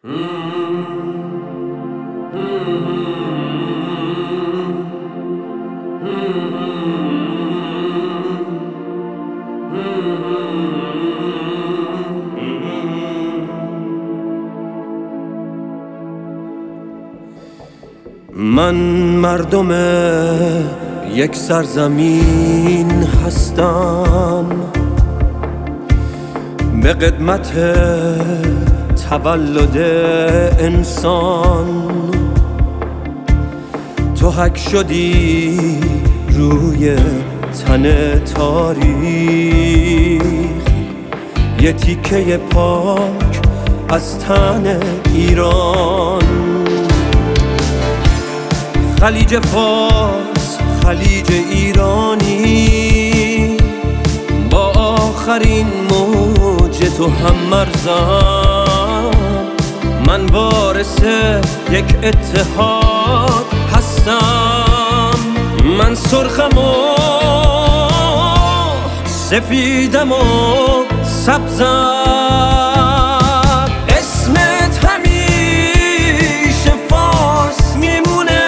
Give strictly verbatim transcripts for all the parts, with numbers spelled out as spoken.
من مردم یک سرزمین هستم، به قدمت تولد انسان. تو حک شدی روی تن تاریخ، یه تیکه پاک از تن ایران. خلیج فارس، خلیج ایرانی، با آخرین موج تو هم مرزم. من وارث یک اتحاد هستم. من سرخم و سفیدم و سبزم. اسمت همیشه فارس میمونه،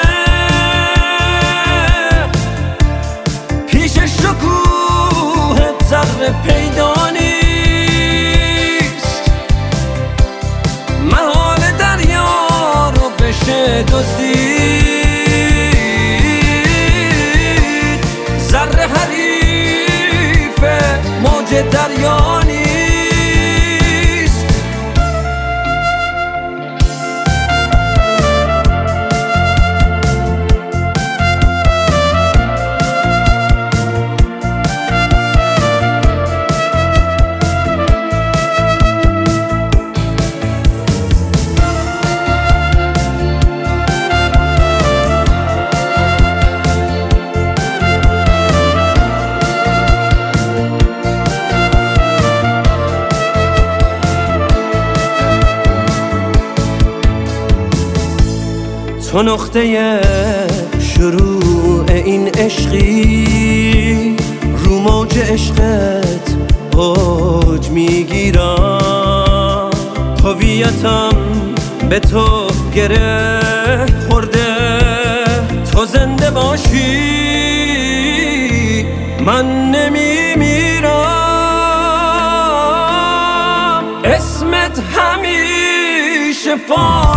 پیش شکوه ذره پیدا نیست. محال دریا رو بشه دزدید، ذره حریف موج دریا نیست. تو نقطه شروع این عشقی، رو موج عشقت اوج میگیرم. هویتم به تو گره خورده، تو زنده باشی من نمیمیرم. اسمت همیشه فارس